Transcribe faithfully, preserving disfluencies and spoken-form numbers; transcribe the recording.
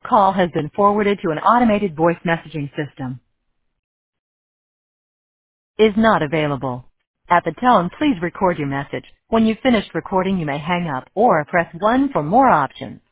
call has been forwarded to an automated voice messaging system. Is not available. At the tone, please record your message. When you've finished recording, you may hang up or press one for more options.